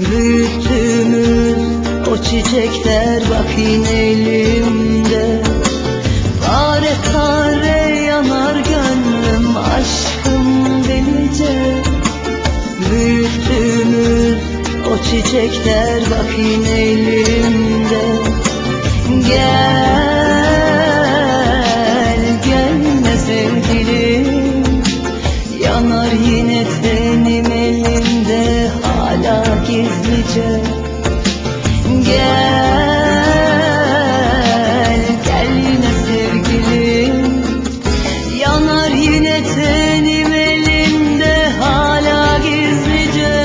Büyüttüğümüz o çiçekler bak yine elimde. Pare pare yanar gönlüm, aşkım delice. Büyüttüğümüz o çiçekler bak yine elimde. Gel, gelme sevgilim, yanar yine tenim elimde hala gizlice. Gel, gel yine sevgilim, yanar yine tenim elimde hala gizlice.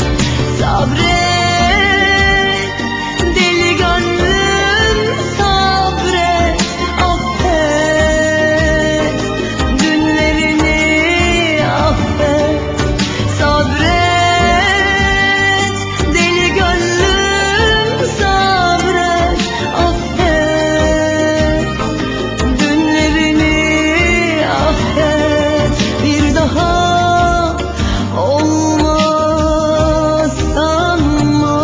Sabret deli gönlüm, sabret, affet dünlerini, affet. Sabret deli gönlüm, sabret, affet dünlerini, affet. Bir daha olmaz sanma.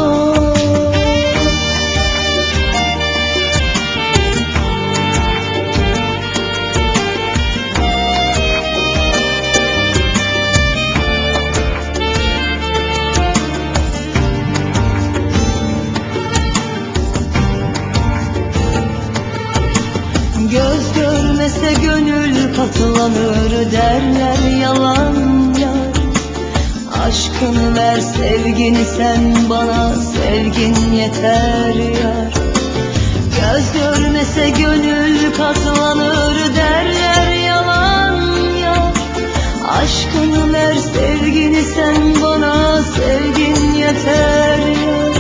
Göz görmese gönül katlanır derler, yalan yar. Aşkını ver, sevgini sen bana, sevgin yeter yar. Göz görmese gönül katlanır derler, yalan yar. Aşkını ver, sevgini sen bana, sevgin yeter yar.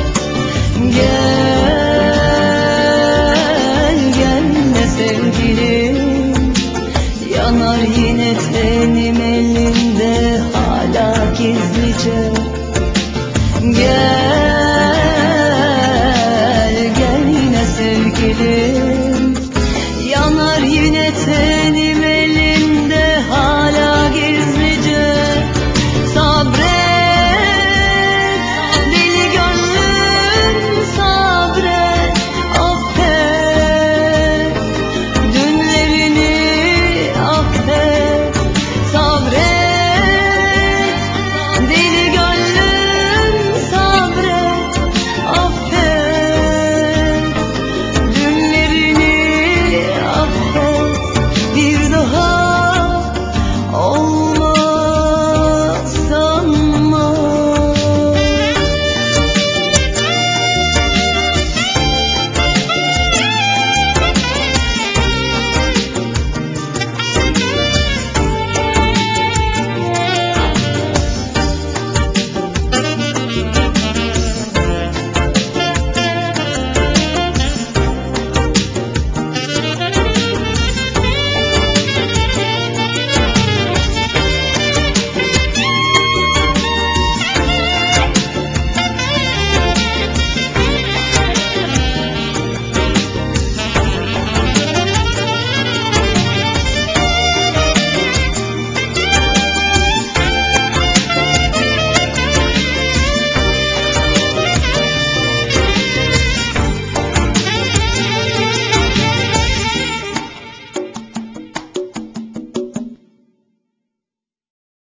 Gel, gelme sevgilim, yanar yine tenim elimde hala gizlice. Gel.